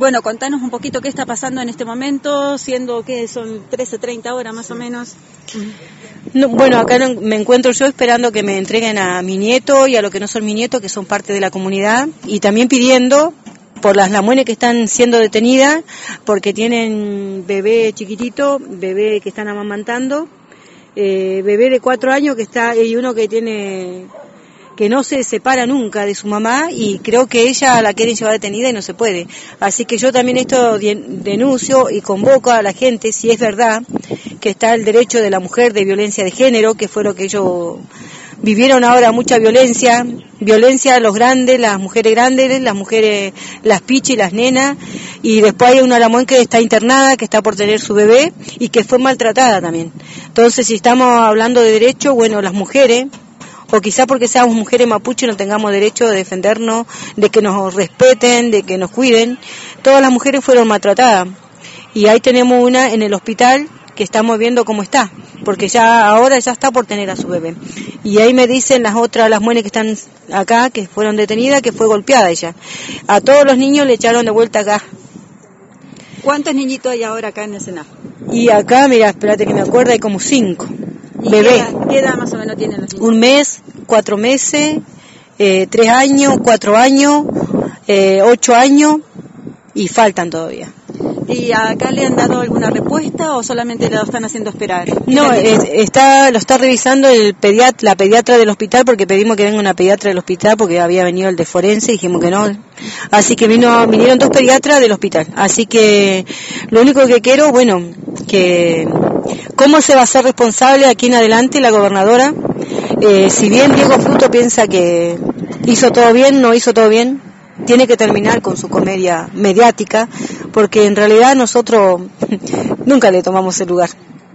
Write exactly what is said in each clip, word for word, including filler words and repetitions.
Bueno, contanos un poquito qué está pasando en este momento, siendo que son trece, treinta horas más o menos. No, bueno, acá me encuentro yo esperando que me entreguen a mi nieto y a los que no son mi nieto, que son parte de la comunidad, y también pidiendo por las lamuenes que están siendo detenidas, porque tienen bebé chiquitito, bebé que están amamantando, eh, bebé de cuatro años que está, y uno que tiene... que no se separa nunca de su mamá, y creo que ella la quieren llevar detenida y no se puede. Así que yo también esto denuncio y convoco a la gente, si es verdad que está el derecho de la mujer de violencia de género, que fue lo que ellos vivieron ahora, mucha violencia, violencia a los grandes, las mujeres grandes, las mujeres, las pichis, las nenas, y después hay una Lamuén que está internada, que está por tener su bebé y que fue maltratada también. Entonces, si estamos hablando de derecho, bueno, las mujeres, o quizá porque seamos mujeres mapuche no tengamos derecho de defendernos, de que nos respeten, de que nos cuiden. Todas las mujeres fueron maltratadas, y ahí tenemos una en el hospital que estamos viendo cómo está, porque ya ahora ya está por tener a su bebé. Y ahí me dicen las otras, las mujeres que están acá, que fueron detenidas, que fue golpeada ella. A todos los niños le echaron de vuelta acá. ¿Cuántos niñitos hay ahora acá en el Senado? Y acá, mira, espérate que me acuerdo, hay como cinco. Bebé. ¿Qué edad, ¿Qué edad más o menos tienen los niños? Un mes, cuatro meses, eh, tres años, cuatro años, eh, ocho años, y faltan todavía. ¿Y acá le han dado alguna respuesta o solamente lo están haciendo esperar? No, es, está, lo está revisando el pediatra, la pediatra del hospital, porque pedimos que venga una pediatra del hospital, porque había venido el de forense y dijimos que no. Así que vino, vinieron dos pediatras del hospital. Así que lo único que quiero, bueno, que cómo se va a ser responsable aquí en adelante la gobernadora. Eh, si bien Diego Fruto piensa que hizo todo bien, no hizo todo bien, tiene que terminar con su comedia mediática, porque en realidad nosotros nunca le tomamos el lugar.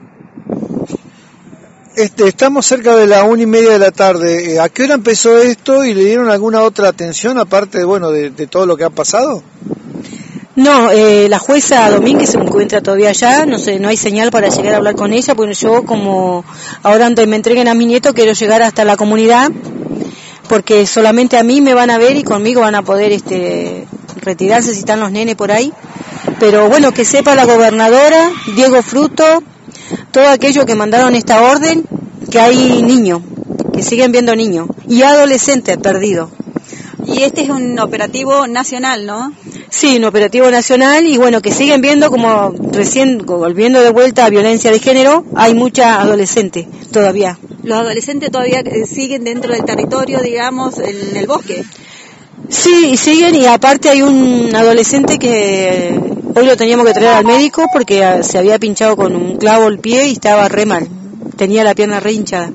Este, estamos cerca de la una y media de la tarde. ¿A qué hora empezó esto y le dieron alguna otra atención aparte, bueno, de, de todo lo que ha pasado? No, eh, la jueza Domínguez se encuentra todavía allá, no sé, no hay señal para llegar a hablar con ella, porque yo, como ahora antes me entreguen a mi nieto, quiero llegar hasta la comunidad, porque solamente a mí me van a ver y conmigo van a poder este retirarse si están los nenes por ahí. Pero bueno, que sepa la gobernadora, Diego Fruto, todo aquello que mandaron esta orden, que hay niños, que siguen viendo niños, y adolescentes perdidos. Y este es un operativo nacional, ¿no? Sí, un operativo nacional, y bueno, que siguen viendo, como recién, volviendo de vuelta a violencia de género, hay mucha adolescente todavía. ¿Los adolescentes todavía siguen dentro del territorio, digamos, en el bosque? Sí, y siguen, y aparte hay un adolescente que hoy lo teníamos que traer al médico porque se había pinchado con un clavo el pie y estaba re mal, tenía la pierna re hinchada.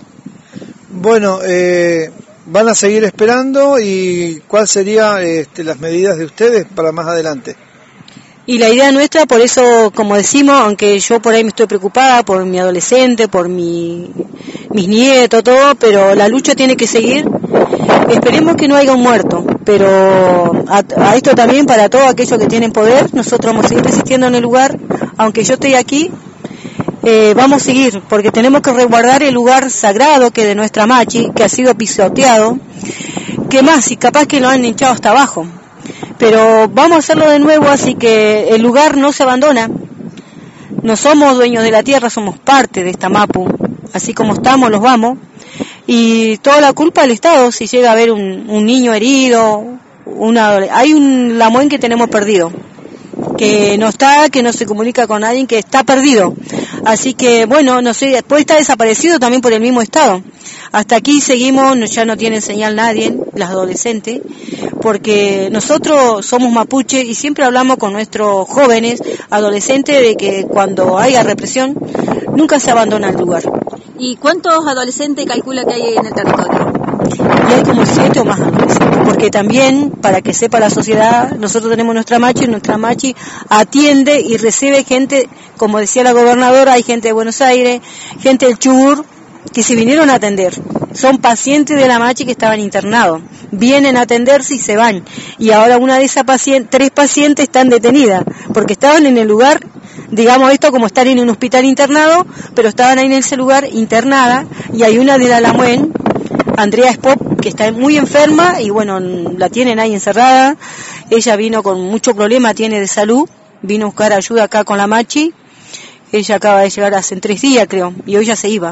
Bueno, eh, van a seguir esperando, y ¿cuál serían este, las medidas de ustedes para más adelante? Y la idea nuestra, por eso, como decimos, aunque yo por ahí me estoy preocupada por mi adolescente, por mi, mis nietos, todo, pero la lucha tiene que seguir. Esperemos que no haya un muerto, pero a, a esto también, para todos aquellos que tienen poder, nosotros vamos a seguir resistiendo en el lugar, aunque yo esté aquí, eh, vamos a seguir, porque tenemos que resguardar el lugar sagrado que de nuestra machi, que ha sido pisoteado, que más, y capaz que lo han hinchado hasta abajo. Pero vamos a hacerlo de nuevo, así que el lugar no se abandona. No somos dueños de la tierra, somos parte de esta Mapu. Así como estamos, los vamos. Y toda la culpa del Estado, si llega a haber un, un niño herido, una, hay un Lamuén que tenemos perdido, que no está, que no se comunica con nadie, que está perdido. Así que, bueno, no sé, puede estar desaparecido también por el mismo Estado. Hasta aquí seguimos, ya no tienen señal nadie, las adolescentes, porque nosotros somos mapuche y siempre hablamos con nuestros jóvenes, adolescentes, de que cuando haya represión, nunca se abandona el lugar. ¿Y cuántos adolescentes calcula que hay en el territorio? Y hay como siete o más adolescentes, porque también, para que sepa la sociedad, nosotros tenemos nuestra machi, y nuestra machi atiende y recibe gente, como decía la gobernadora, hay gente de Buenos Aires, gente del Chubut, que se vinieron a atender. Son pacientes de la machi que estaban internados, vienen a atenderse y se van, y ahora una de esas pacientes, tres pacientes están detenidas, porque estaban en el lugar, digamos esto como estar en un hospital internado, pero estaban ahí en ese lugar internada, y hay una de la Lamuén, Andrea Spop, que está muy enferma y bueno, la tienen ahí encerrada. Ella vino con mucho problema, tiene de salud, vino a buscar ayuda acá con la Machi. Ella acaba de llegar hace tres días, creo, y hoy ya se iba.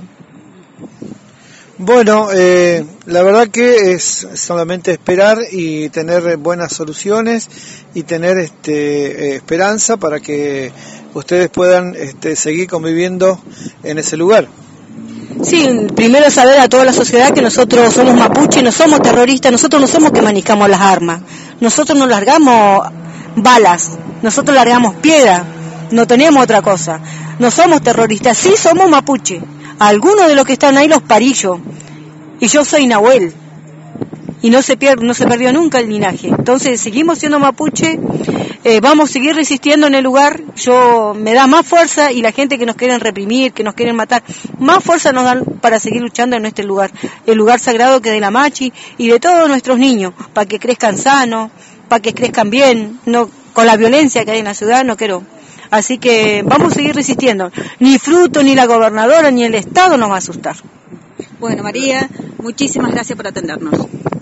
Bueno, eh, la verdad que es solamente esperar y tener buenas soluciones y tener este, eh, esperanza para que ustedes puedan este, seguir conviviendo en ese lugar. Sí, primero saber a toda la sociedad que nosotros somos mapuche, no somos terroristas, nosotros no somos que manejamos las armas, nosotros no largamos balas, nosotros largamos piedra, no tenemos otra cosa, no somos terroristas, sí somos mapuche. Algunos de los que están ahí los parillos, y yo soy Nahuel, y no se pierde, no se perdió nunca el linaje. Entonces seguimos siendo mapuche, eh, vamos a seguir resistiendo en el lugar. Yo me da más fuerza, y la gente que nos quieren reprimir, que nos quieren matar, más fuerza nos dan para seguir luchando en este lugar, el lugar sagrado que es de la Machi y de todos nuestros niños, para que crezcan sanos, para que crezcan bien, no con la violencia que hay en la ciudad, no quiero. Así que vamos a seguir resistiendo. Ni Fruto, ni la gobernadora, ni el Estado nos va a asustar. Bueno, María, muchísimas gracias por atendernos.